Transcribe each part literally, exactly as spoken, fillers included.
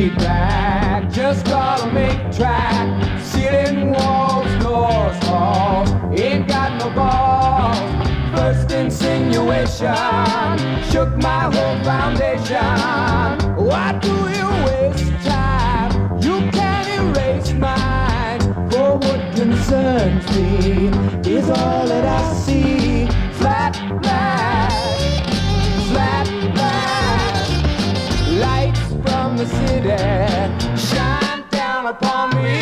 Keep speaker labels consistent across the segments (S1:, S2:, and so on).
S1: feedback. Just gotta make track. Ceiling, walls, doors, halls. Ain't got no balls. First insinuation shook my whole foundation. Why do you waste time? You can't erase mine. For what concerns me is all that I see. Flat black, flat black. Lights from the city shine down upon me.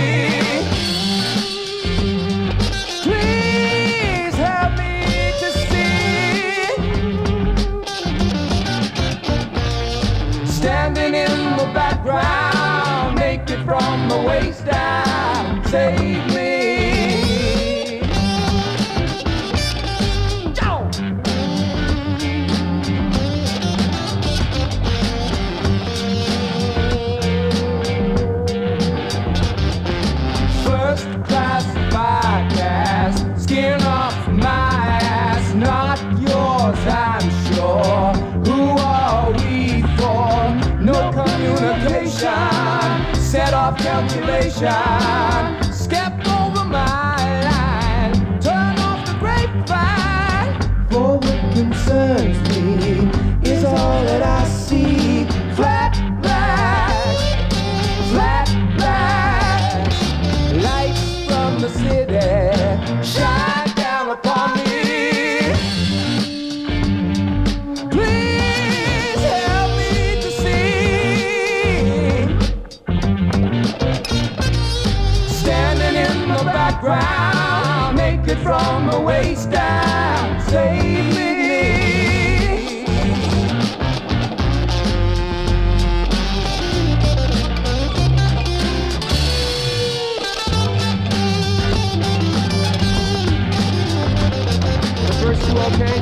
S1: Please help me to see. Standing in the background, naked from the waist down, save me. First class podcast, skin off my ass, not yours, I'm sure. Who are we for? No communication, set off calculation. Step over my line, turn off the grapevine. For what concerns me is all that I see. Flat black, flat black. Lights from the city shine down upon me. Please help me to see. Standing in the background, naked from the waist down, save me. The first two okay?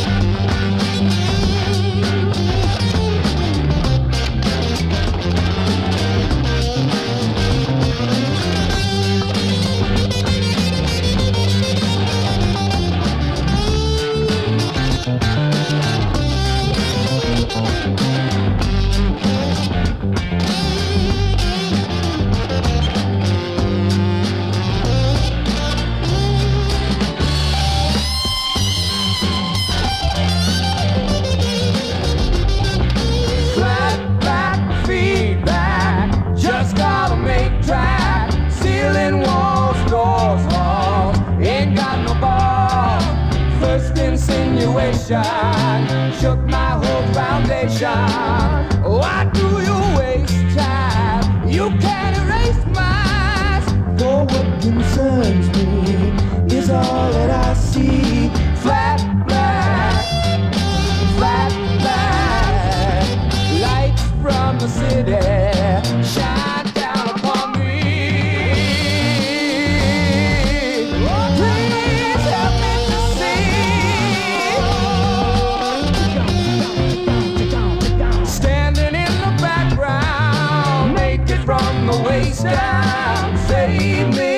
S1: Flat black feedback, just gotta make track. Ceiling, walls, doors, walls, ain't got no balls. First insinuation shook my whole foundation. Why do you waste time? You can't erase mine. For what concerns me is all that I see. Flat black, flat black. Lights from the city shine down upon me. Please help me to see. Standing in the background, naked from the waist down, save me.